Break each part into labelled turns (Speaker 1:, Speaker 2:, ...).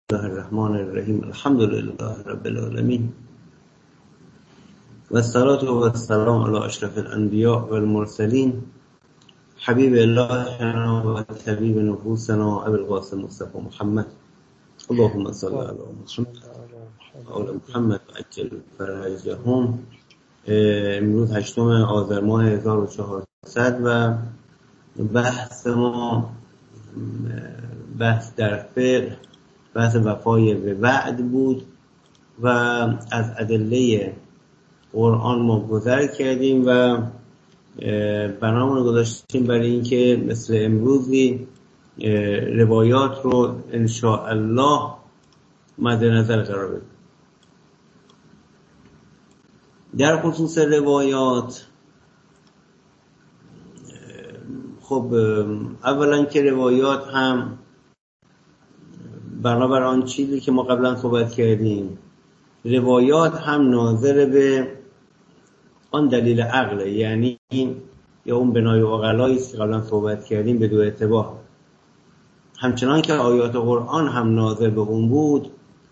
Speaker 1: الله الرحمن الرحیم الحمد لله رب العالمین و الصلاة و السلام علی اشرف الانبیاء و المرسلین حبیب الله و طبیب نفوسنا ابی القاسم مصطفی محمد اللهم صل علی محمد و عجل فرجهم. امروز 8 آذر ماه 1400 و بحث در فقه بحث وفای به وعد بود و از ادله قرآن ما گذر کردیم و برنامه رو گذاشتیم برای اینکه مثل امروزی روایات رو انشاءالله مد نظر قرار بدیم. در خصوص روایات، خب اولا که روایات هم بنابر آن چیزی که ما قبلا صحبت کردیم، روایات هم ناظر به آن دلیل عقله، یعنی یا اون بنای عقلایی است که قبلا صحبت کردیم به دو اعتبار. همچنان که آیات قرآن هم ناظر به اون بود،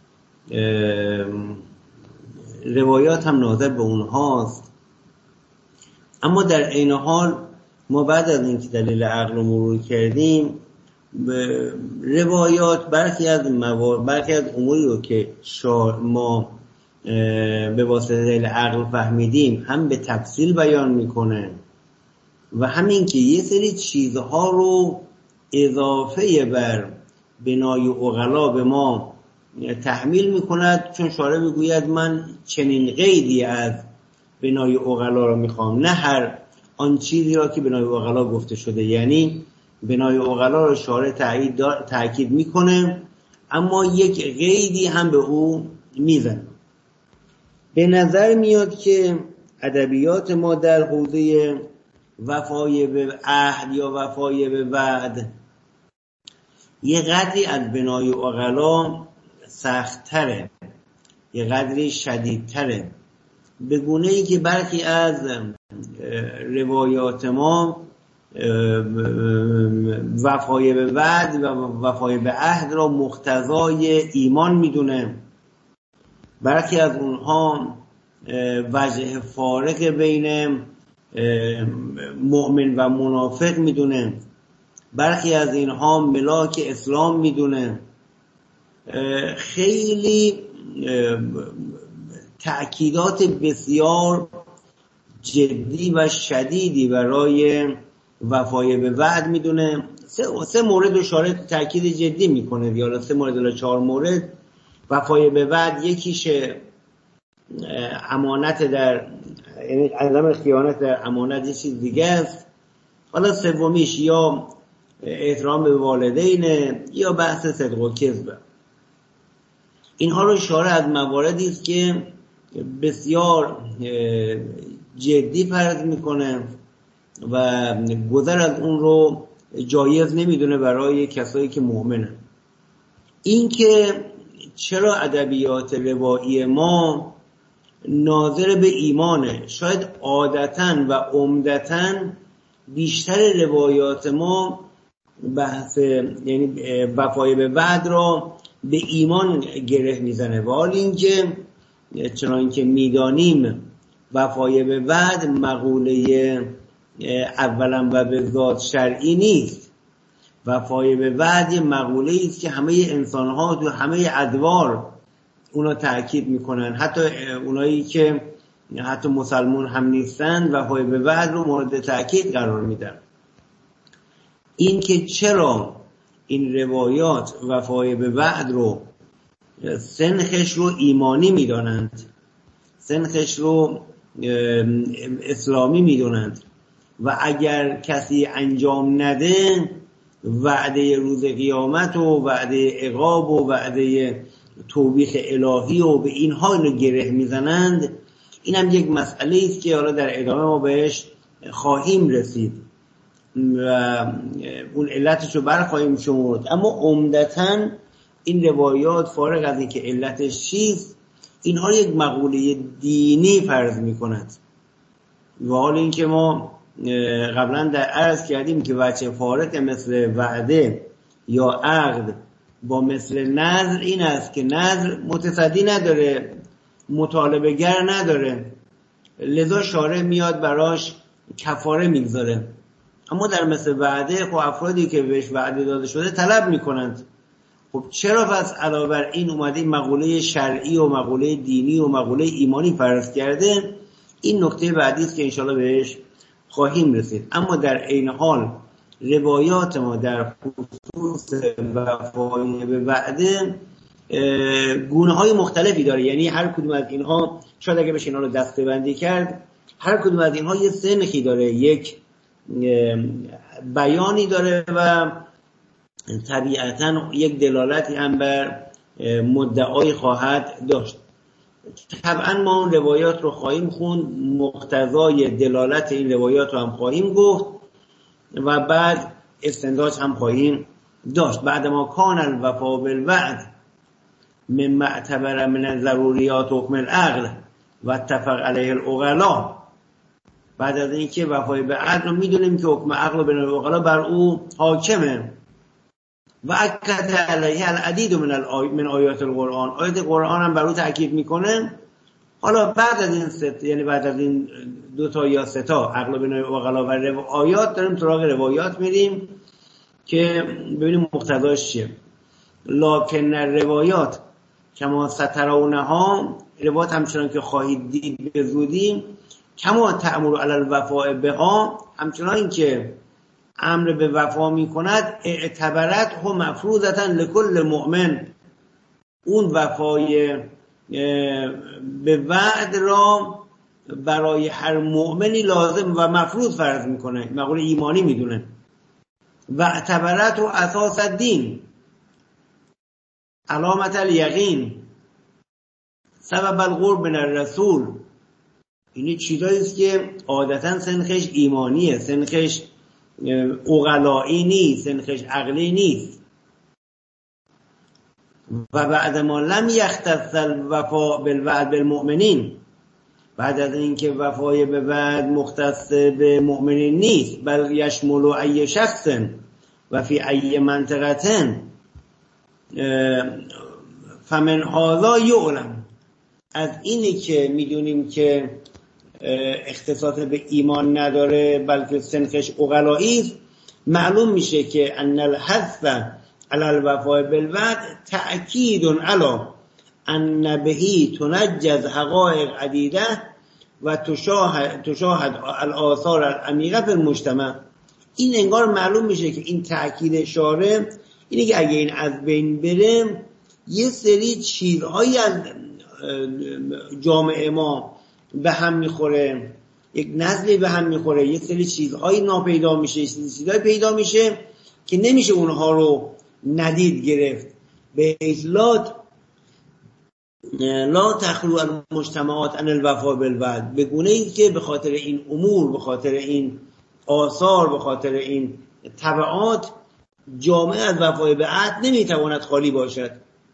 Speaker 1: روایات هم ناظر به اونهاست. اما در عین حال ما بعد از اینکه دلیل عقل رو مرور کردیم، روایات برخی از اموری رو که ما به واسطه دلیل عقل فهمیدیم هم به تفصیل بیان میکنه و همین که یه سری چیزها رو اضافه بر بنای عقلا به ما تحمیل میکند، چون شارع میگوید من چنین قیدی از بنای عقلا رو میخوام، نه هر آن چیزی را که بنای عقلا گفته شده. یعنی بنای عقلا رو شارع تأکید میکنه اما یک قیدی هم به او میزنه. به نظر میاد که ادبیات ما در حوزه وفای به عهد یا وفای به وعد یه قدری از بنای عقلا سخت‌تره، یه قدری شدیدتره، به گونه ای که برخی از روایات ما وفای به وعد و وفای به عهد را مقتضای ایمان میدونه. برخی از اونها وجه فارق بین مؤمن و منافق میدونه. برخی از اینها ملاک اسلام میدونه. خیلی تأکیدات بسیار جدی و شدیدی برای وفای به وعد میدونه. 3 مورد رو شارع تأکید جدی میکنه، یا 3 مورد یا 4 مورد. وفای به وعد یکیش امانت در، یعنی عدم خیانت در امانت، یه چیز دیگه است. حالا سومیش یا احترام به والدین یا بحث صدق و کذب. اینها رو شارع از مواردی است که بسیار جدی فرض میکنه و گذر از اون رو جایز نمیدونه برای کسایی که مؤمنن. این که چرا ادبیات روایی ما ناظر به ایمانه، شاید عادتاً و عمدتاً بیشتر روایات ما بحث یعنی وفای به وعد را به ایمان گره میزنه، ولی اینکه چنان که میدانیم وفای به وعد مقوله اولا و به ذات شرعی نیست. وفای به وعد مقوله است که همه انسان‌ها تو همه ادوار اونا تأکید میکنن، حتی اونایی که حتی مسلمان هم نیستن وفای به وعد رو مورد تأکید قرار میدن. این که چرا این روایات وفای به وعد رو سنخش رو ایمانی میدانند، سنخش رو اسلامی میدونند و اگر کسی انجام نده وعده روز قیامت و وعده عقاب و وعده توبیخ الهی و به اینها رو گره میزنند. این هم یک مسئله است که حالا در ادامه ما بهش خواهیم رسید و اون علتش رو برخواهیم شمرد. اما عمدتاً این روایات فارغ از اینکه علتش چیست، اینها یک مقوله دینی فرض میکند. و حال اینکه ما قبلا در عرض کردیم که وجه فارق مثل وعده یا عقد با مثل نذر این است که نذر متصدی نداره، مطالبه گر نداره، لذا شارع میاد براش کفاره میگذاره. اما در مثل وعده خب افرادی که بهش وعده داده شده طلب میکنند. خب چرا پس علاوه بر این اومده مقوله شرعی و مقوله دینی و مقوله ایمانی فرض کرده؟ این نکته بعدی است که انشاءالله بهش خواهیم رسید. اما در عین حال روایات ما در خصوص وفای به وعده گونه های مختلفی داره. یعنی هر کدوم از اینها شاید اگه بشه اینا رو دسته بندی کرد، هر کدوم از اینها یه سنخی داره، یک بیانی داره و طبیعتاً یک دلالتی هم بر مدعای خواهد داشت. طبعا ما اون روایات رو خواهیم خوند، مقتضای دلالت این روایات رو هم خواهیم گفت و بعد استنتاج هم خواهیم داشت. بعد ما کان الوفا بالوعد مما اعتبر من الضروریات حکم العقل و اتفق علیه العقلاء، بعد از اینکه وفای به عقل رو میدونیم که حکم عقل و بین العقلاء بر او حاکمه و اکد علیه العدید من آیات القرآن، آیات قرآن هم بر او تأکید میکنه. حالا بعد از این یعنی بعد از این دو تا یا سه تا عقل و بین العقلاء و آیات داریم سراغ روایات میریم که ببینیم مقتضاش چیه. لکن روایات کما سترونها، روایات همچنان که خواهید دید به زودی، کما تأمر علی الوفاء بها، همچنان که امر به وفا می کند، اعتبرت و مفروضتا لکل مؤمن، اون وفای به وعد را برای هر مؤمنی لازم و مفروض فرض میکنه، مقوله ایمانی میدونه. و اعتبرت و اساس الدین، علامت الیقین، سبب القرب من الرسول. این چیزایی است که عادتا سنخش ایمانیه، سنخش عقلایی نیست، سنخش عقلی نیست. و بعد ما لم یختص الوفا بالوعد بالمؤمنین، بعد از اینکه وفای به وعد مختص به مؤمنین نیست، بل یشمل ای شخص و فی ای منطقه، فمن هذا یعلم، از اینی که میدونیم که اختصاص به ایمان نداره بلکه سنخش عقلایی است، معلوم میشه که ان الحث علی الوفاء بالوعد تأکید علی ان بهی تنجز حقایق عدیده و تشاهد الاثار العمیقه فی المجتمع. این انگار معلوم میشه که این تأکید شارع اینه که اگه این از بین بره، یه سری چیزهایی از جامعه ما به هم میخوره، یک نسلی به هم میخوره، یک سری چیزهایی ناپیدا میشه، چیزهایی پیدا میشه که نمیشه اونها رو ندید گرفت. به اطلاق لا تخلو المجتمعات عن الوفا بالوعد، به گونه ای که به خاطر این امور، به خاطر این آثار، به خاطر این تبعات، جامعه از وفای به عهد نمیتواند خالی باشد.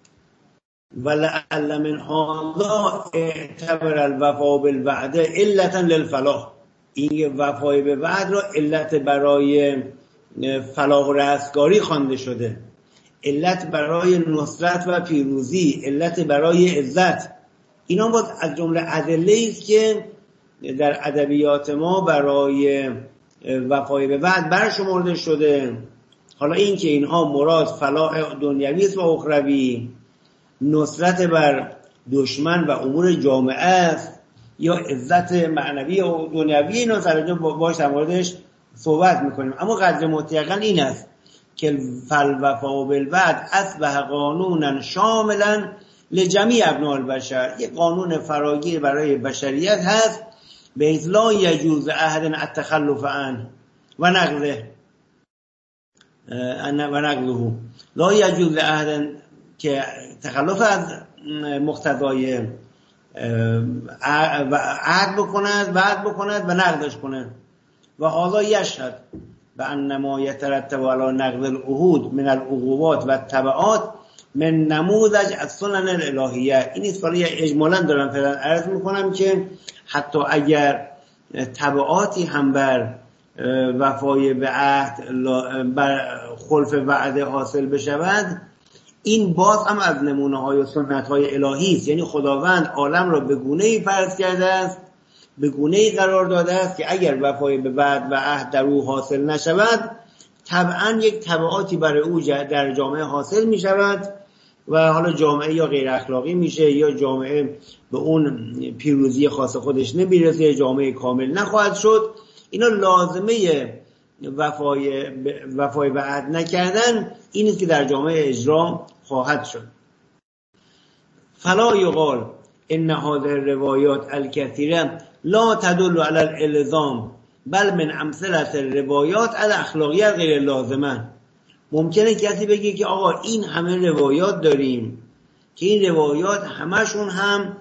Speaker 1: ولعل من هذا اعتبر الوفا بالوعد علتا للفلاح، این وفای به وعد را علت برای فلاح و رستگاری خوانده شده، علت برای نصرت و پیروزی، علت برای عزت. اینا باز از جمله ادله است که در ادبیات ما برای وفای به وعد برشمرده شده. حالا این که اینها مراد فلاح دنیوی است و اخروی، نصرت بر دشمن و امور جامعه است، یا عزت معنوی و دنیوی، اینا سرانجام باش در موردش صحبت میکنیم. اما قدر متیقن این است که فالوفا بالوعد اصبح قانونا شاملا لجمیع ابناء البشر، یک قانون فراگیر برای بشریت هست، به لا یجوز احد التخلف عنه و نقضه لا یجوز احد که تخلف از مقتضای عهد بکند، وعد بکند و نقضش کند. و هذا یشهد بأن ما یترتب علی نقض العهود من العقوبات و التبعات من نموذج السنن الالهیه. این اصطلاح اجمالا دارم فعلا عرض میکنم که حتی اگر تبعاتی هم بر وفای به عهد، بر خلف وعده حاصل بشود، این باز هم از نمونه های و سنت های الهی است. یعنی خداوند عالم را به گونه‌ای فرض کرده است، به گونه‌ای قرار داده است که اگر وفای به وعد و عهد در او حاصل نشود، طبعا یک تبعاتی برای او در جامعه حاصل می شود و حالا جامعه یا غیر اخلاقی میشه، یا جامعه به اون پیروزی خاص خودش نمیرسه، جامعه کامل نخواهد شد. اینا لازمه وفای به عهد نکردن این است که در جامعه اجرا خواهد شد. فلا یقال ان هذه الروایات الكثيره لا تدل على الالزام بل من امثله الروایات الاخلاقیه غیر لازمه. ممکنه کسی بگه که آقا این همه روایات داریم که این روایات همشون هم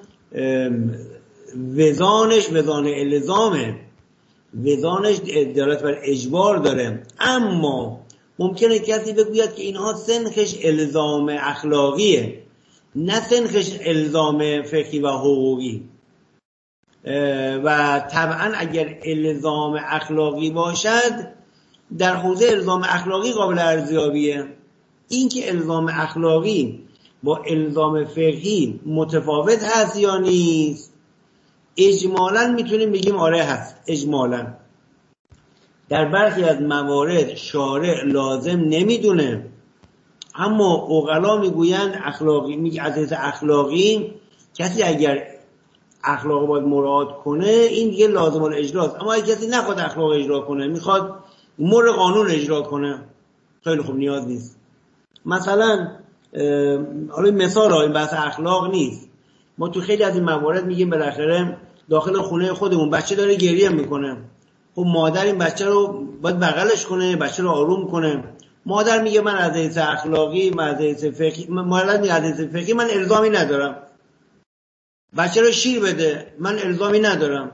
Speaker 1: وزان الزامه، وزانش دلالت بر اجبار داره، اما ممکنه کسی بگوید که اینها سنخش الزام اخلاقیه نه سنخش الزام فقهی و حقوقی، و طبعا اگر الزام اخلاقی باشد در حوزه الزام اخلاقی قابل ارزیابیه. این که الزام اخلاقی با الزام فقهی متفاوت هست یا نیست، اجمالاً میتونیم بگیم آره هست. اجمالاً در برخی از موارد شارع لازم نمیدونه، اما عقلا میگویند اخلاقی، از حیث اخلاقی کسی اگر اخلاق باید مراعات کنه این دیگه لازم الاجراست. اما اگر کسی نخواد اخلاق اجرا کنه، میخواد مر قانون اجرا کنه، خیلی خوب، نیاز نیست. مثلا حالا مثال این بحث اخلاق نیست، ما تو خیلی از این موارد میگیم بالاخره داخل خونه خودمون بچه داره گریه میکنه، خب مادر این بچه رو باید بغلش کنه، بچه رو آروم کنه. مادر میگه من از حیث اخلاقی، من از حیث فقهی، من الزامی ندارم. بچه رو شیر بده، من الزامی ندارم.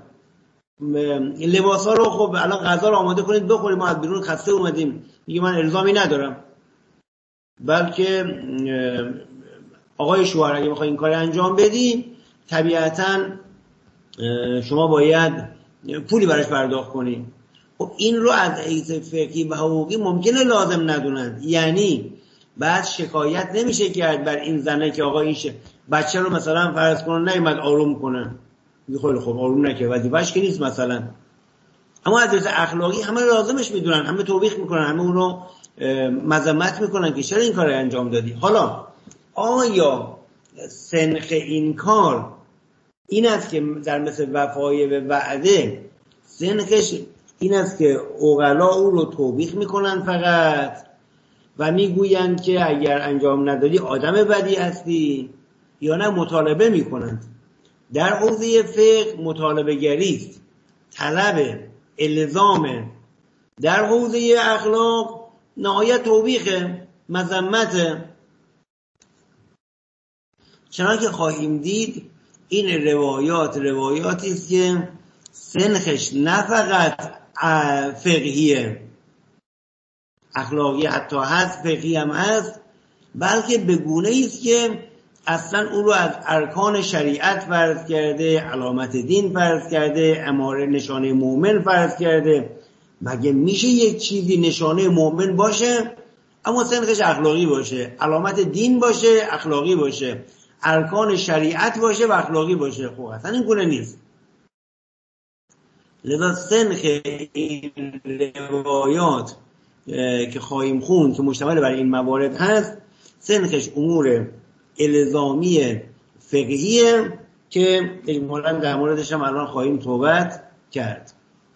Speaker 1: لباسا رو خب الان غذا رو آماده کنید بخوریم، ما از بیرون خسته اومدیم، میگه من الزامی ندارم. بلکه آقای شوهر اگه بخوای این کار انجام بدی طبیعتاً شما باید پولی براش پرداخت کنی. خب این رو از حیث فقهی و حقوقی ممکنه لازم ندونن. یعنی بعد شکایت نمیشه کرد بر این زنه که آقا این بچه رو مثلا فرض کنه نیومد آروم کنه، خیلی خوب آروم نکرد، وظیفه‌اش که نیست مثلا. اما از حیث اخلاقی همه لازمش میدونن، همه توبیخ میکنن، همه اون رو مذمت میکنن که چرا این کار انجام دادی. حالا آیا سنخ این کار این است که در مثل وفای به وعده سنخش این است که عقلا او رو توبیخ میکنن فقط و میگویند که اگر انجام ندادی آدم بدی هستی، یا نه مطالبه میکنند؟ در حوزه فقه مطالبه گریست، طلب الزام. در حوزه اخلاق نهایت توبیخ، مذمت. چنانکه خواهیم دید این روایاتی است که سنخش نه فقط فقهیه، اخلاقی حتی هست، فقهی هم هست، بلکه به گونه‌ای است که اصلا اون رو از ارکان شریعت فرض کرده، علامت دین فرض کرده، اماره نشانه مؤمن فرض کرده. مگه میشه یک چیزی نشانه مؤمن باشه اما سنخش اخلاقی باشه، علامت دین باشه اخلاقی باشه، ارکان شریعت باشه و اخلاقی باشه؟ خب اصلا این گونه نیست. لذا سنخ این روایات که خواهیم خوند که مشتمل بر این موارد هست، سنخش امور الزامی فقهیه که اجمالاً در موردش هم الان خواهیم صحبت کرد.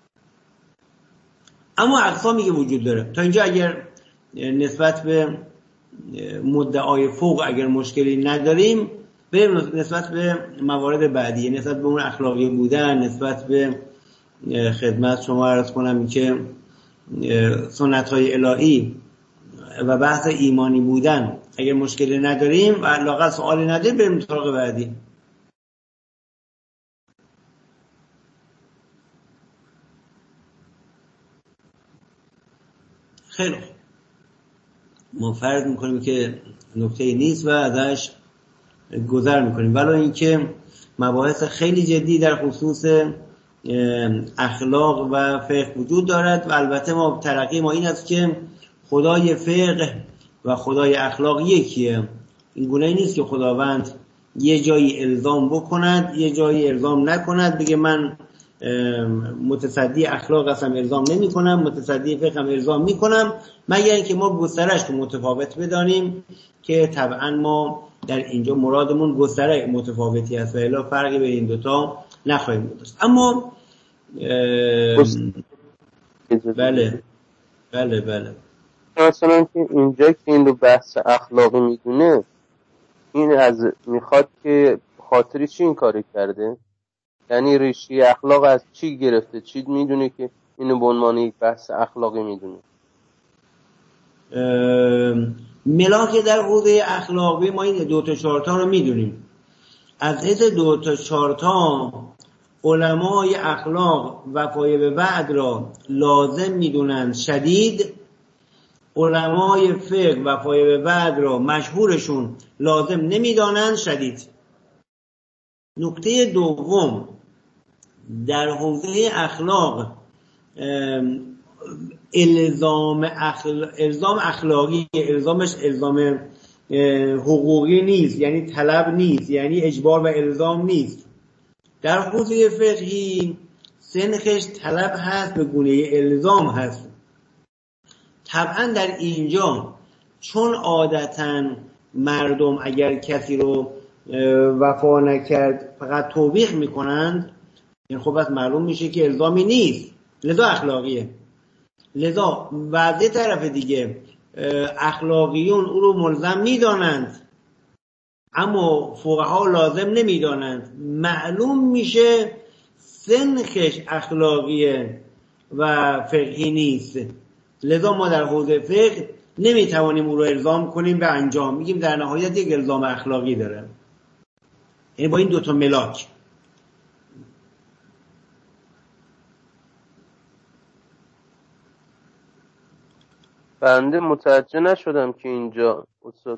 Speaker 1: اما اقسامی که وجود داره تا اینجا اگر نسبت به مدعای فوق اگر مشکلی نداریم، بریم نسبت به موارد بعدی، نسبت به اون اخلاقی بودن، نسبت به خدمت شما عرض کنم که سنت‌های الهی و بحث ایمانی بودن اگر مشکلی نداریم و علاقه سوالی نداریم، بریم سراغ بعدی. خیلی خوب، ما فرض میکنیم که نکته‌ای نیست و ازش گذر میکنیم، ولی اینکه مباحث خیلی جدی در خصوص اخلاق و فقه وجود دارد و البته ترقی ما این است که خدای فقه و خدای اخلاق یکیه. این گونه نیست که خداوند یه جایی الزام بکند یه جایی الزام نکند، بگه من متصدی اخلاق هستم الزام نمی کنم، متصدی فقه هم الزام می کنم، مگر اینکه ما گسترش رو متفاوت بدانیم که طبعا ما در اینجا مرادمون گستره متفاوتی هست و الا فرقی بین این دوتا نخواهیم داشت. اما بله
Speaker 2: مثلا که اینجا که این رو بحث اخلاقی میدونه، این از میخواد که خاطری چی این کاری کرده؟ یعنی ریشه اخلاق از چی گرفته؟ چی میدونه که اینو به عنوان یک بحث اخلاقی میدونه؟
Speaker 1: ملاک در حوزه اخلاقی ما این 2 تا 4 تا رو میدونیم. از حیث 2 تا 4 تا علمای اخلاق وفای به وعد را لازم میدونن شدید، علمای فقه وفای به وعد را مشهورشون لازم نمیدانند شدید. نکته دوم در حوزه اخلاق الزام اخلاقی، الزامش الزام حقوقی نیست، یعنی طلب نیست، یعنی اجبار و الزام نیست. در حوزه فقهی سنخش طلب هست به گونه الزام هست. طبعا در اینجا چون عادتاً مردم اگر کسی رو وفا نکرد فقط توبیخ میکنند، این خب از معلوم میشه که الزامی نیست، لذا اخلاقیه. لذا وضع طرف دیگه اخلاقیون او رو ملزم میدانند اما فقها لازم نمیدانند، معلوم میشه سنخش اخلاقیه و فقهی نیست. لذا ما در حوزه فقه نمیتوانیم او رو الزام کنیم به انجام، میگیم در نهایت یک الزام اخلاقی داره. یعنی با این 2 تا ملاک.
Speaker 2: بنده متوجه نشدم که اینجا استاد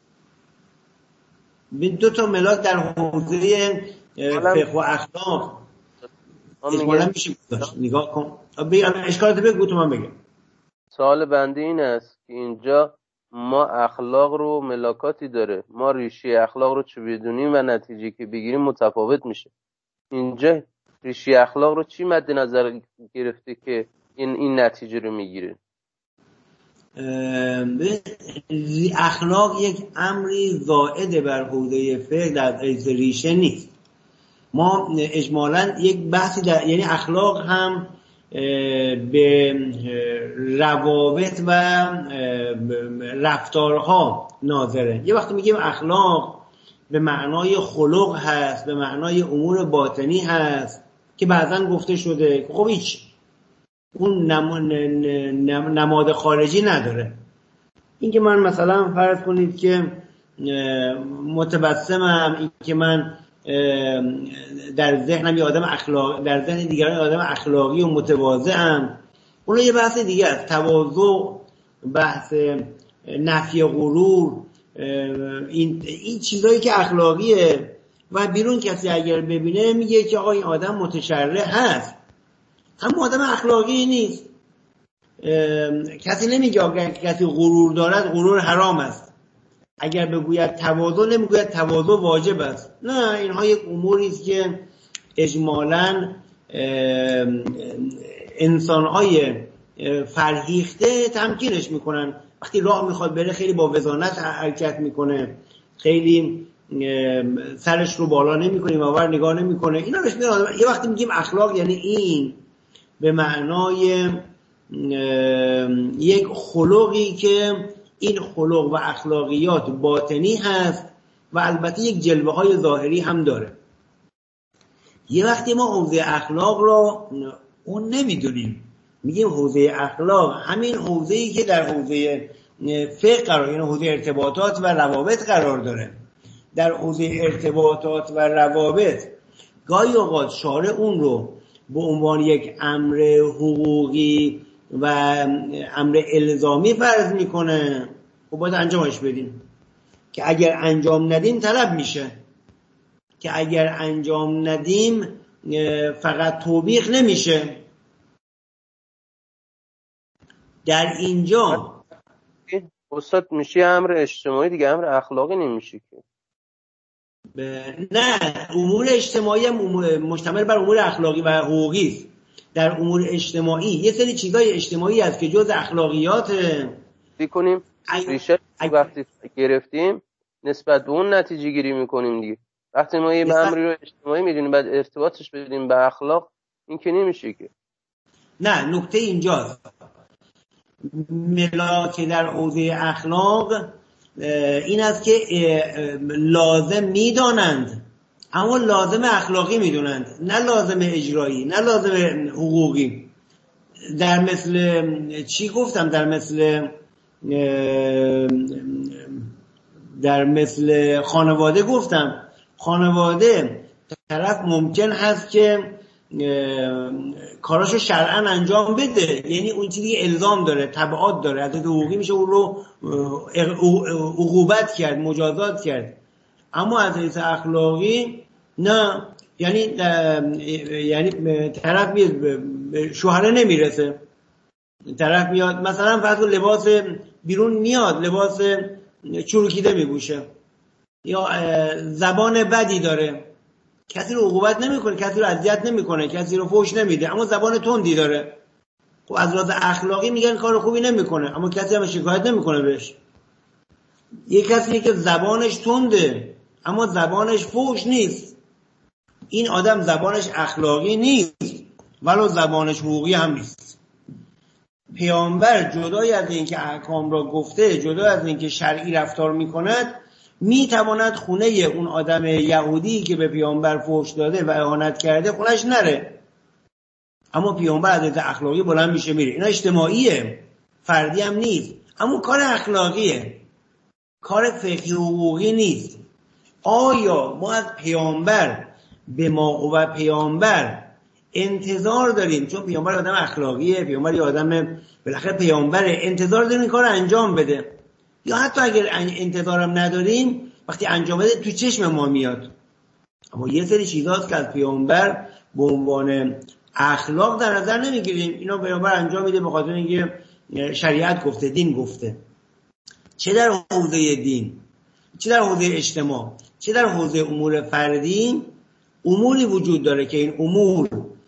Speaker 1: 2 تا ملاک در حوزه فقه و اخلاق اجمالا میشه داشت. نگاه کن اشکالات بگو تو من بگم.
Speaker 2: سوال بنده این است که اینجا ما اخلاق رو ملاکاتی داره، ما ریشه اخلاق رو چه بدونیم و نتیجه که بگیریم متفاوت میشه. اینجا ریشه اخلاق رو چی مد نظر گرفته که این نتیجه رو میگیره؟
Speaker 1: اخلاق یک امری زائد بر حوزه فقه در حیث ریشه نیست. ما اجمالاً یک بحثی یعنی اخلاق هم به روابط و رفتارها ناظره. یه وقتی میگیم اخلاق به معنای خلق هست، به معنای امور باطنی هست که بعضاً گفته شده خب هیچ اون نماد خارجی نداره. این که من مثلا فرض کنید که متبسمم، این که من در ذهنم یه آدم اخلاق، در ذهن دیگران آدم اخلاقی و متواضعم، اون یه بحث دیگه است. تواضع، بحث نفی غرور، این چیزایی که اخلاقیه و بیرون کسی اگر ببینه میگه که آقا این آدم متشرع هست اما آدم اخلاقی نیست. کسی نمیگه اگر کسی غرور دارد غرور حرام است، اگر بگوید تواضع نمیگوید تواضع واجب است. نه، اینها یک اموری است که اجمالاً انسان‌های فرهیخته تمکینش میکنن. وقتی راه میخواد بره خیلی با وزانت حرکت میکنه، خیلی سرش رو بالا نمیکنه، ماور نگاه نمیکنه. اینا بهش میاد. یه وقتی میگیم اخلاق یعنی این به معنای یک خلقی که این خلق و اخلاقیات باطنی هست و البته یک جلوه های ظاهری هم داره. یه وقتی ما حوزه اخلاق رو اون نمیدونیم، میگیم حوزه اخلاق همین حوزه‌ای که در حوزه فقه قرار، یعنی حوزه ارتباطات و روابط قرار داره. در حوزه ارتباطات و روابط گاهی اوقات شارع اون رو به عنوان یک امر حقوقی و امر الزامی فرض میکنه و باید انجامش بدیم، که اگر انجام ندیم طلب میشه، که اگر انجام ندیم فقط توبیخ نمیشه. در اینجا
Speaker 2: استاد میشه امر اجتماعی دیگه، امر اخلاقی نمیشه که.
Speaker 1: نه، امور اجتماعی هم مشتمل بر امور اخلاقی و حقوقی است. در امور اجتماعی یه سری چیزای اجتماعی هست که جز اخلاقیات
Speaker 2: کنیم ریشه وقتی گرفتیم نسبت به اون نتیجه گیری میکنیم دیگه. وقتی ما یه امری رو اجتماعی میدونیم بعد ارتباطش بدیم به اخلاق، این که نمیشه که.
Speaker 1: نه، نکته اینجاست، ملاک در حوزه اخلاق این است که لازم میدانند اما لازم اخلاقی میدونند، نه لازم اجرایی، نه لازم حقوقی. در مثل چی گفتم؟ در مثل خانواده گفتم. خانواده طرف ممکن هست که کاراشو شرعاً انجام بده، یعنی اون چیزی الزام داره، تبعات داره، از حقوقی میشه اون رو عقوبت کرد، مجازات کرد. اما از حیث اخلاقی نه، یعنی طرف شوهره نمیرسه، طرف میاد مثلا فرض کن لباس بیرون میاد، لباس چروکیده میپوشه یا زبان بدی داره، کسی رو عقوبت نمیکنه، کسی رو اذیت نمیکنه، کسی رو فحش نمیده، اما زبان تندی داره. خب از لحاظ اخلاقی میگن کار خوبی نمیکنه، اما کسی هم شکایت نمیکنه بهش. یک کسی که زبانش تنده اما زبانش فحش نیست، این آدم زبانش اخلاقی نیست ولو زبانش حقوقی هم نیست. پیامبر جدای از اینکه احکام را گفته، جدای از اینکه شرعی رفتار میکند، میتواند خونه اون آدم یهودی که به پیامبر فحش داده و اهانت کرده خونش نره، اما پیامبر از اخلاقی بلند میشه میره. اینا اجتماعیه، فردی هم نیست، اما کار اخلاقیه، کار فقهی و حقوقی نیست. آیا ما از پیامبر به ما و پیامبر انتظار داریم، چون پیامبر آدم اخلاقیه، پیامبر یه آدم بالاخره پیامبره، انتظار داریم این کار انجام بده؟ یا حتی اگر انتظارم نداریم وقتی انجام بده تو چشم ما میاد؟ اما یه سری چیزاست که از پیامبر به عنوان اخلاق در نظر نمیگیریم. اینا پیامبر انجام میده به خاطر اینکه شریعت گفته، دین گفته. چه در حوزه دین، چه در حوزه اجتماع، چه در حوزه امور فردی، اموری وجود داره که این امور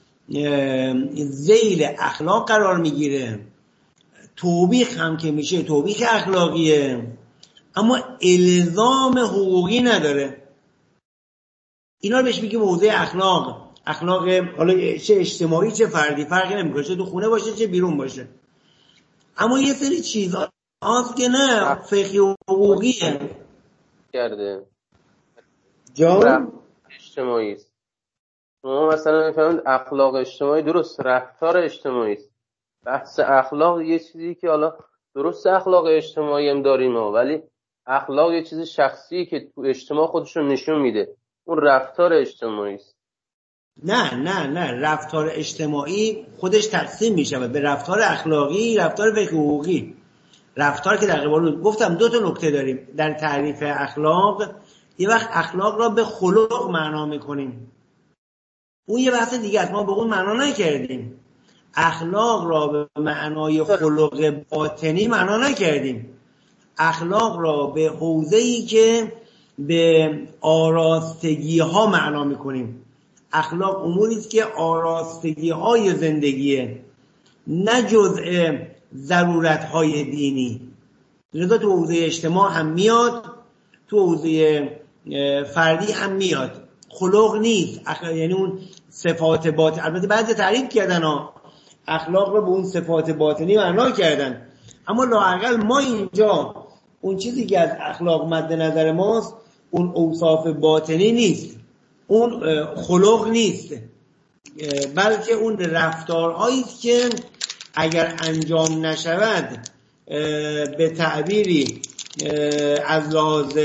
Speaker 1: ذیل اخلاق قرار میگیره. توبیخ هم که میشه توبیخ اخلاقیه، اما الزام حقوقی نداره. اینا رو بهش میگیم حوزه اخلاق. اخلاق حالا چه اجتماعی چه فردی فرقی نمیکنه، چه تو خونه باشه چه بیرون باشه. اما یه سری چیزا هست که نه، فقهی و حقوقیه
Speaker 2: کرده
Speaker 1: جان
Speaker 2: اجتماعی است. شما مثلا میفهمید اخلاق اجتماعی درست، رفتار اجتماعی است. بحث اخلاق یه چیزی که حالا درست اخلاق اجتماعی هم داریم ولی اخلاق یه چیز شخصی که تو اجتماع خودش رو نشون میده، اون رفتار اجتماعی است.
Speaker 1: نه رفتار اجتماعی خودش تقسیم میشه به رفتار اخلاقی، رفتار فقهی حقوقی. رفتار که در قبال گفتم دو تا نکته داریم در تعریف اخلاق. یه وقت اخلاق را به خلق معنا میکنیم، اون یه بحث دیگه است، ما به اون معنا نکردیم. اخلاق را به معنای خلق باطنی معنا نکردیم، اخلاق را به حوزه‌ای که به آراستگی ها معنا میکنیم. اخلاق اموری است که آراستگی های زندگیه، نه جزء ضرورت های دینی. لذا تو حوزه اجتماع هم میاد، تو حوزه فردی هم میاد. خلق نیست، یعنی اون صفات باطنی. البته بعضی تعریف کردن اخلاق رو به اون صفات باطنی معنا کردن، اما لااقل ما اینجا اون چیزی که از اخلاق مد نظر ماست اون اوصاف باطنی نیست، اون خلق نیست، بلکه اون رفتارهایی است که اگر انجام نشود به تعبیری از لحاظ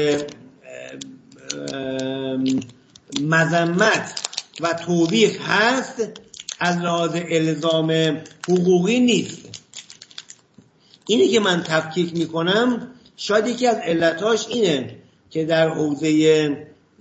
Speaker 1: مذمت و توبیخ هست، از لحاظ الزام حقوقی نیست. اینی که من تفکیک میکنم شاید یکی از علتاش اینه که در حوزه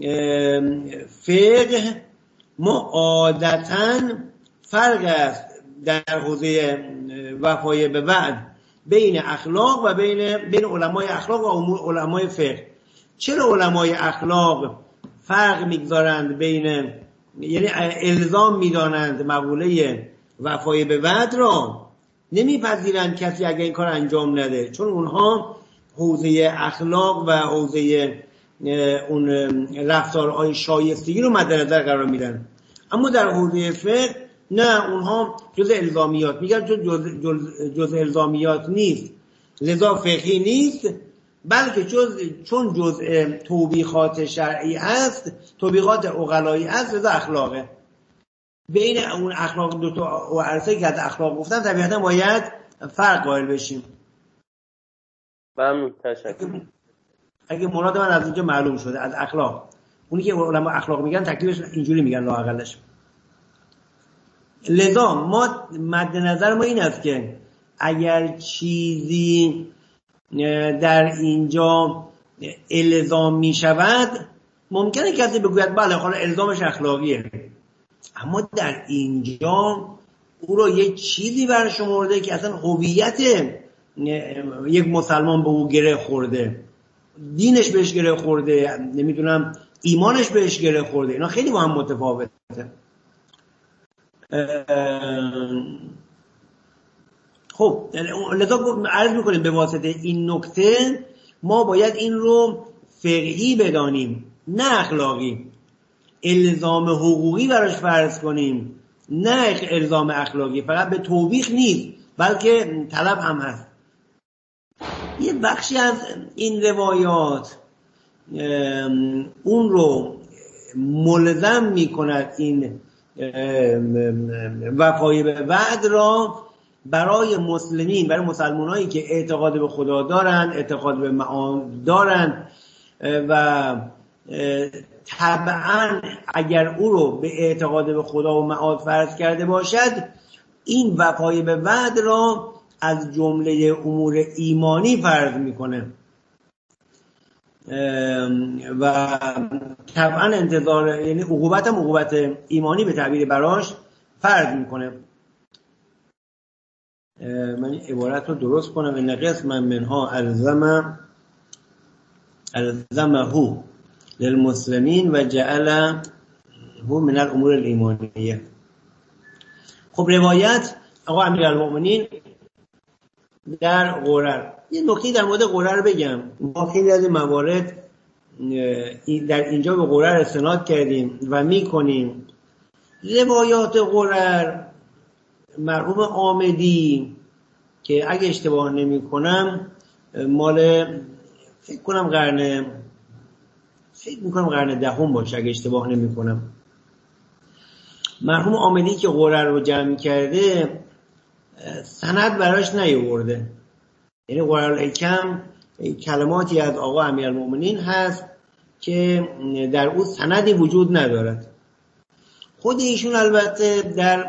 Speaker 1: فقه ما عادتاً فرق است در حوزه وفای به وعد بین اخلاق و بین علمای اخلاق و علمای فقه. چرا علمای اخلاق فرق میگذارند بین، یعنی الزام میدانند مقوله وفای به وعد را، نمیپذیرند کسی اگر این کار انجام نده، چون اونها حوزه اخلاق و حوزه اون رفتارهای شایستگی رو مد نظر قرار میدن. اما در حوزه فقه نه، اونها جز الزامیات میگن، چون جز الزامیات نیست لذا فقهی نیست، بلکه چون جزء توبیخات شرعی هست، توبیخات عقلایی هست، لذا اخلاقه. بین اون اخلاق دو تا عرصه‌ای که از اخلاق گفتن طبیعتا باید فرق قائل بشیم.
Speaker 2: ممنون، تشکر.
Speaker 1: اگه مراد من از اینجا معلوم شده، از اخلاق، اونی که علما اخلاق میگن تکلیفش اینجوری میگن لااقلش. لذا ما مد نظر ما این است که اگر چیزی در اینجا الزام میشود، ممکنه کسی بگوید بله حالا الزامش اخلاقیه، اما در اینجا او رو یک چیزی برشمرده که اصلا هویت یک مسلمان به او گره خورده، دینش بهش گره خورده، نمیدونم ایمانش بهش گره خورده. اینا خیلی با هم متفاوته. خب لذا عرض میکنیم به واسطه این نکته ما باید این رو فقهی بدانیم نه اخلاقی، الزام حقوقی براش فرض کنیم نه الزام اخلاقی. فقط به توبیخ نیست بلکه طلب هم هست. یه بخشی از این روایات اون رو ملزم میکند این وفای به وعد را برای مسلمین، برای مسلمانایی که اعتقاد به خدا دارند، اعتقاد به معاد دارند و طبعا اگر او رو به اعتقاد به خدا و معاد فرض کرده باشد، این وفای به وعد را از جمله امور ایمانی فرض میکنه و طبعا انتظار، یعنی عقوبت هم عقوبت ایمانی به تعبیر براش فرض میکنه. من عبارت رو درست کنم، این قسم منها الزمه للمسلمین و جعله من الامور الایمانیه. خب روایت آقا امیرالمومنین در غرر، یه نکته در مورد غرر بگم. ما خیلی از موارد در اینجا به غرر استناد کردیم و میکنیم. روایات غرر مرحوم آمدی که اگه اشتباه نمی کنم مال فکر میکنم قرن دهم باشه اگه اشتباه نمی کنم، مرحوم آمدی که غرر رو جمع کرده سند براش نیاورده. یعنی غرر الحکم کلماتی از آقا امیرالمومنین هست که در اون سندی وجود ندارد. خود ایشون البته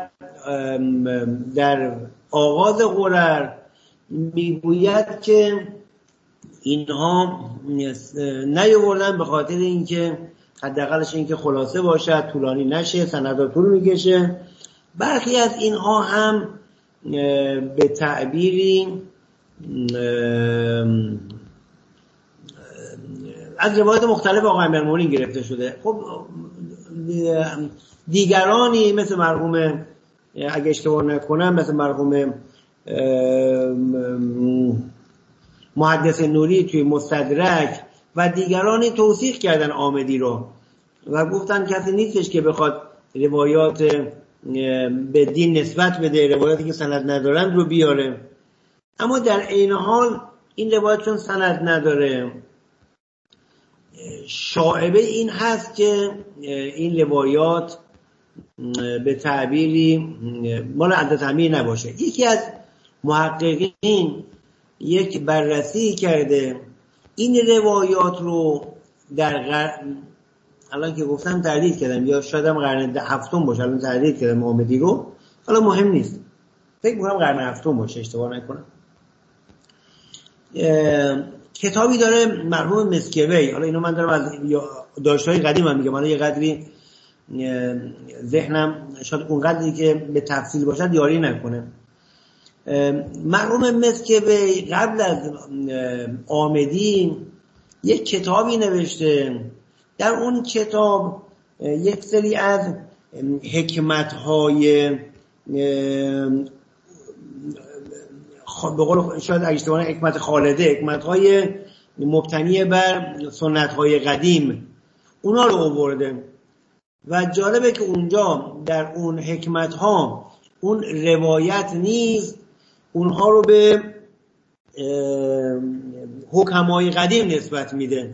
Speaker 1: در آغاز غرر میگوید که اینها نیاوردن به خاطر اینکه حداقلش اینکه خلاصه باشد، طولانی نشه، سندها طول میکشه. برخی از اینها هم به تعبیری از روایات مختلف آقا امیرالمومنین گرفته شده. خب دیگرانی مثل مرحوم، اگه اشتباه نکنم، مثل مرحوم محدث نوری توی مستدرک و دیگرانی توصیف کردن آمدی رو و گفتن کسی نیستش که بخواد روایات به دین نسبت بده، روایاتی که سند ندارن رو بیاره. اما در عین حال این روایت چون سند نداره، شایبه این هست که این روایات به تعبیری مال عدد همین نباشه. یکی از محققین یک بررسی کرده این روایات رو در الان که گفتم تردید کردم یا شاید هم قرن هفتم باشه، الان تردید کردم آمدی رو، حالا مهم نیست، فکر می‌کنم قرن هفتم باشه اشتباه نکنم. کتابی داره مرحوم مسکوی، حالا اینو من دارم از داشته‌های قدیمم میگم، حالا یه قدری ذهنم شاید اون قدری که به تفصیل باشد یاری نکنه. مرحوم مسکوی قبل از آمدی یک کتابی نوشته. در اون کتاب یک سری از حکمت‌های به قول شاید اشتباهاً حکمت خالده، حکمت‌های مبتنی بر سنت‌های قدیم، اونا رو آورده و جالبه که اونجا در اون حکمت‌ها اون روایت نیست، اونها رو به حکمای قدیم نسبت میده،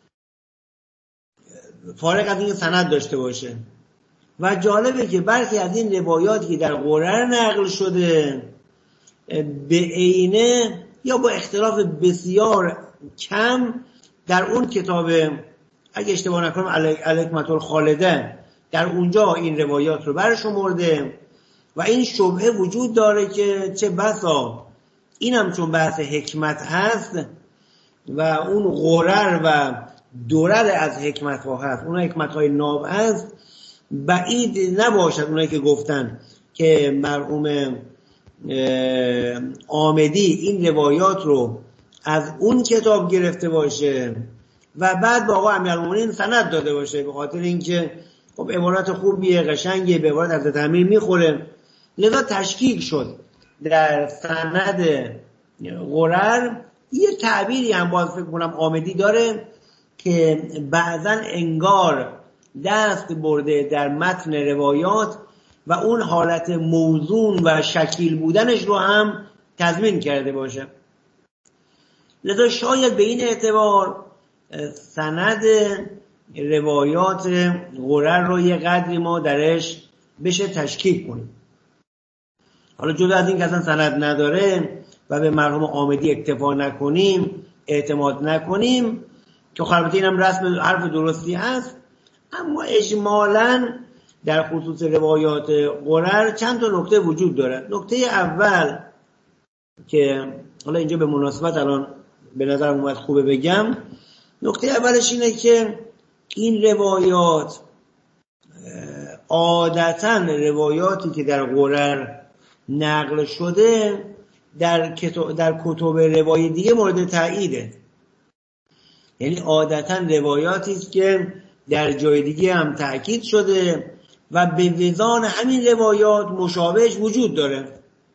Speaker 1: فارغ از این سند داشته باشه. و جالبه که برخی از این روایاتی که در قرآن نقل شده به عینه یا با اختلاف بسیار کم در اون کتاب، اگه اشتباه نکنم الحکمة الخالده، در اونجا این روایات رو برشمرده و این شبهه وجود داره که چه بسا اینم چون بحث حکمت هست و اون غرر و درر از حکمت ها هست، اون حکمت های ناب هست، بعید نباشد اونایی که گفتن که مرحوم آمدی این روایات رو از اون کتاب گرفته باشه و بعد با آقا امیرالمومنین سند داده باشه، به خاطر اینکه خب عبارت خوبیه، قشنگه، به عبارت حضرت امیر میخوره. لذا تشکیک شد در سند غرر. یه تعبیری هم باز فکر کنم آمدی داره که بعضا انگار دست برده در متن روایات و اون حالت موزون و شکیل بودنش رو هم تضمین کرده باشه. لذا شاید به این اعتبار سند روایات غرر رو یه قدری ما درش بشه تشکیک کنیم. حالا جدا از این که اصلا سند نداره و به مرحوم آمدی اکتفا نکنیم، اعتماد نکنیم، که البته اینم رسم حرف درستی هست، اما اجمالاً در خصوص روایات غرر چند تا نکته وجود داره. نکته اول که حالا اینجا به مناسبت الان به نظر اومد خوبه بگم، نکته اولش اینه که این روایات عادتاً روایاتی که در غرر نقل شده در کتب روایی دیگه مورد تاییده. یعنی عادتاً روایاتی است که در جای دیگه هم تأکید شده و به وزان همین روایات مشابهش وجود داره،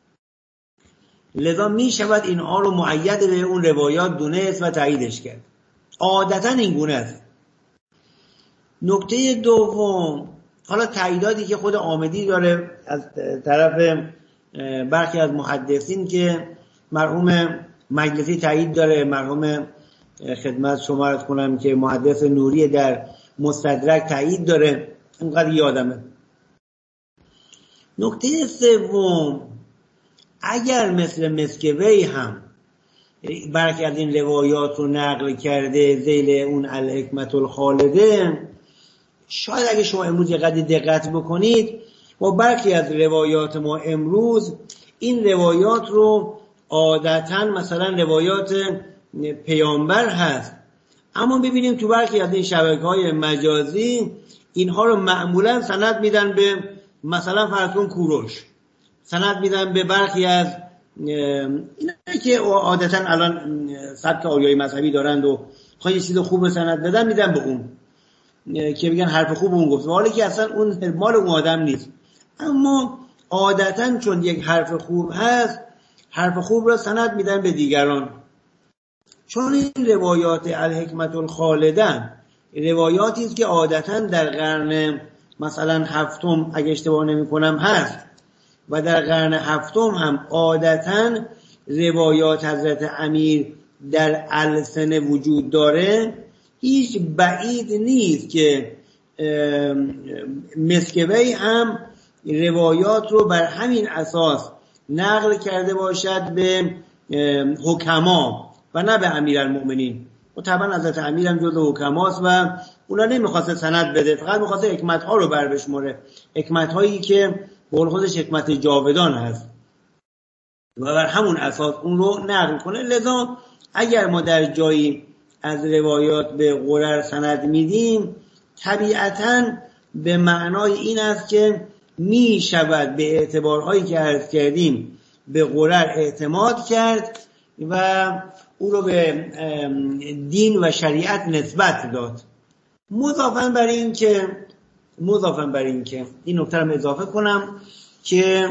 Speaker 1: لذا می شود اینها رو مؤید به اون روایات دونست و تأییدش کرد. عادتاً این گونه است. نکته دوم، حالا تأییداتی که خود آمدی داره از طرف برخی از محدثین که مرحوم مجلسی تأیید داره، مرحوم خدمت شما عرض کنم که محدث نوری در مستدرک تأیید داره، اینقدر یادمه. نکته سوم، اگر مثل مسکوی هم برخی از این روایات رو نقل کرده ذیل اون الحکمة الخالده، شاید اگه شما امروز یه قدری دقت بکنید با برخی از روایات ما امروز این روایات رو عادتاً مثلا روایات پیامبر هست، اما ببینیم تو برخی از این شبکه‌های مجازی اینها رو معمولاً سند میدن به مثلا فرض کن کوروش، سند میدن به برخی از اینا که عادتاً الان سبک آریای مذهبی دارند و خواهی چیز خوب سند بدن میدن به اون که بگن حرف خوب اون گفت، حالا که اصلا اون مال اون آدم نیست. اما عادتاً چون یک حرف خوب هست، حرف خوب را سند میدن به دیگران. چون این روایات الحکمة الخالده روایاتی است که عادتاً در قرن مثلا هفتم اگه اشتباه نمی کنم هست و در قرن هفتم هم عادتاً روایات حضرت امیر در السنه وجود داره، هیچ بعید نیست که مسکوی هم روایات رو بر همین اساس نقل کرده باشد به حکما و نه به امیرالمؤمنین. و طبعا حضرت امیر هم جزو حکماست و اونا نمیخواسته سند بده، فقط میخواسته حکمت ها رو بر بشمره، حکمت هایی که بقول خودش حکمت جاودان هست و بر همون اساس اون رو نقل کنه. لذا اگر ما در جایی از روایات به غرر سند میدیم، طبیعتاً به معنای این است که می شود به اعتبارهایی که عرض کردیم به قرر اعتماد کرد و او رو به دین و شریعت نسبت داد. مضافاً بر این که این نکته رو اضافه کنم که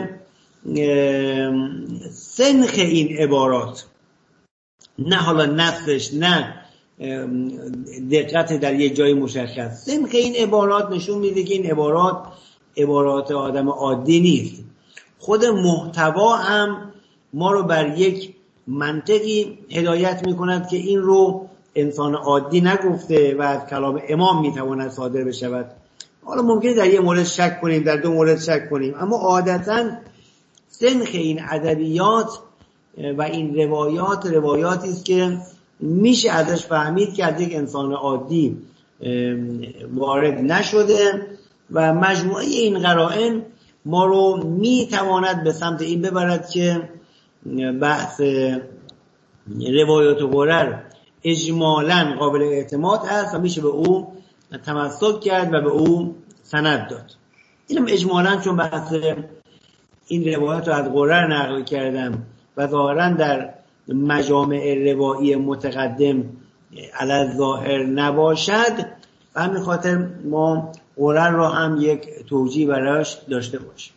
Speaker 1: سنخ این عبارات، نه حالا نصش، نه دقت در یک جای مشخص، سنخ این عبارات نشون میده که این عبارات آدم عادی نیست. خود محتوا هم ما رو بر یک منطقی هدایت میکند که این رو انسان عادی نگفته و از کلام امام میتواند صادر بشود. حالا ممکنه در یک مورد شک کنیم، در دو مورد شک کنیم، اما عادتاً سنخ این ادبیات و این روایاتی است که میشه ازش فهمید که از یک انسان عادی وارد نشده و مجموعه این قرائن ما رو میتواند به سمت این ببرد که بحث روایات قرر اجمالاً قابل اعتماد است و میشه به او تمسک کرد و به او سند داد. اینم اجمالاً چون بحث این روایات رو از قرر نقل کردم و ظاهراً در مجامع روایی متقدم علی الظاهر نباشد و همین خاطر ما قرر رو هم یک توجیه براش داشته باشیم.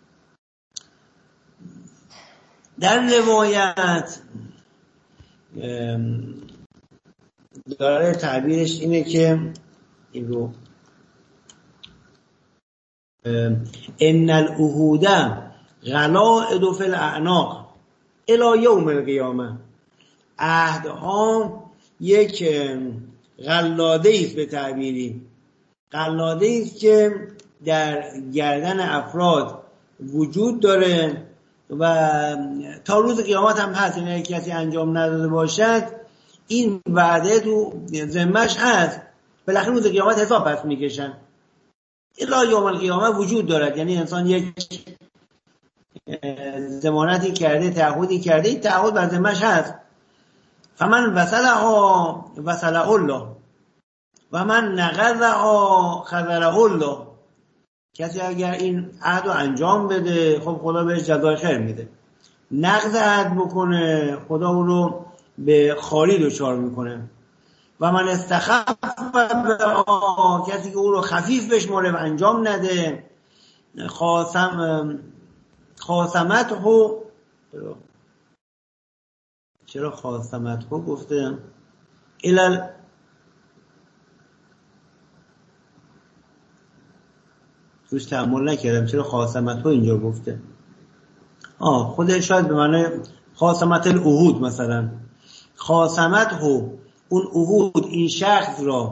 Speaker 1: در روایت داره تعبیرش اینه که این رو ان العهود غلائد فی الاعناق الی یوم القیامه. عهدها یک قلاده است، به تعبیری قلاده است که در گردن افراد وجود داره و تا روز قیامت هم هست. یعنی کسی انجام نداده باشد این وعده تو ذمه‌اش هست، بالاخره روز قیامت حساب پس میکشن. الی یوم القیامه وجود دارد، یعنی انسان یک ضمانتی کرده، تعهدی کرده، این تعهد بر ذمه‌اش هست. فمن وصله الله و من نقضها خذله الله. کسی اگر این عهد رو انجام بده خب خدا بهش جزای خیر میده، نقض عهد بکنه خدا اون رو به خاری دچار میکنه. و من استخف کسی که او رو خفیف بشماره و انجام نده خاصمت هو. چرا خاصمت هو گفته؟ روش تأمل نکردم چرا خاصمت هو اینجا گفته. خود شاید به معنی خاصمت العهود، مثلا خاصمت هو اون عهود این شخص را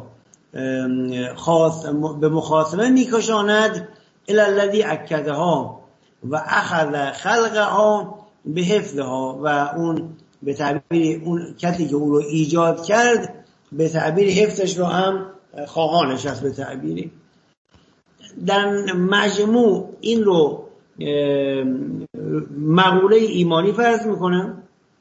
Speaker 1: به مخاصمه میکشاند الی الذی اکدها و اخذ خلقها به حفظها. و اون به تعبیر اون کسی که او رو ایجاد کرد به تعبیر حفظش رو هم خواهانش است. به تعبیری در مجموع این رو مقوله ایمانی فرض میکنم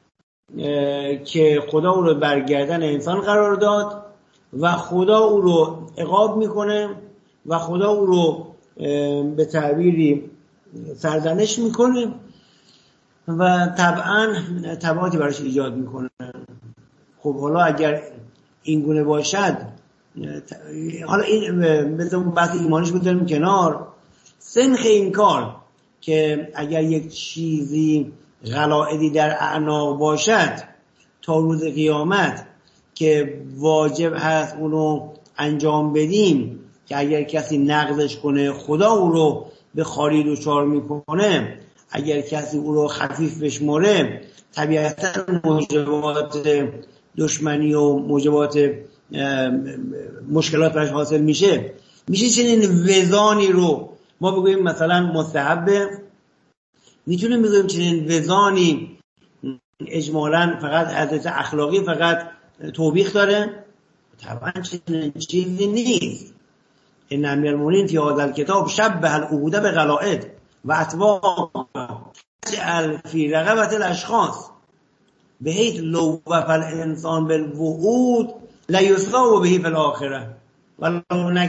Speaker 1: که خدا او رو بر گردن انسان قرار داد و خدا او رو عقاب میکنه و خدا او رو به تعبیری سرزنش میکنه و طبعا تبعاتی براش ایجاد میکنه. خب حالا اگر این گونه باشد، حالا این مثل بحث ایمانیش بذاریم کنار، سنخ این کار که اگر یک چیزی غلائدی در اعناق باشد تا روز قیامت که واجب هست اونو انجام بدیم، که اگر کسی نقضش کنه خدا او رو به خاری دچار میکنه، اگر کسی او رو خفیف بشماره طبیعتا موجبات دشمنی و موجبات مشکلات براش حاصل میشه چنین وزانی رو ما بگوییم مثلا مستحبه. میتونیم بگوییم چنین وزانی اجمالاً فقط حضرت اخلاقی فقط توبیخ داره؟ طبعا چنین چیزی نیست. ان امیر المؤمنین فی هذا الکتاب شبه العهود بغلائد و اتباع جعل فی رقبت الاشخاص بحيث لو وفى الانسان بالوعود لیسقوا به فی الاخره ولو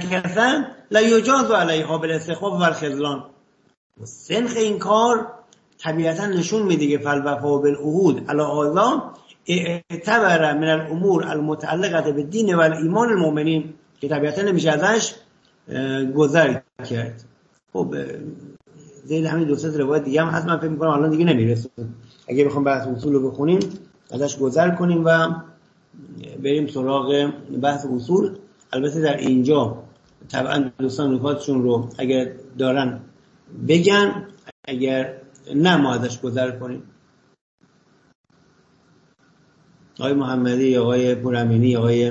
Speaker 1: نکث لیجاز علیها بالاستخفاف و الخذلان. سنخ این کار طبیعتا نشون میده که فالوفا بالعهود علی هذا اعتبر من الامور المتعلقه بالدین و ایمان المؤمنین، که طبیعتا نمیشه ازش گذر کرد. خب زیر همین دو سه روایت دیگه هم هست، من فکر می‌کنم الان دیگه نمیرسه. اگه بخوام بحث اصول رو بخونیم ازش گذر کنیم و بریم سراغ بحث اصول. البته در اینجا طبعا دوستان نکاتشون رو اگر دارن بگن، اگر نه ما ازش گذر کنیم. آقای محمدی، آقای پورامینی، آقای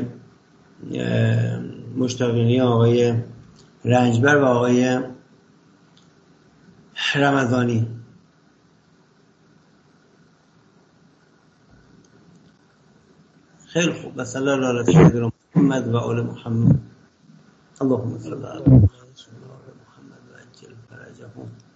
Speaker 1: مشتاقینی، آقای رنجبر و آقای رمضانی. خیلی خوب. و صلی الله علی سیدنا محمد و آل محمد. اللهم صل علی محمد و عجل فرجهم.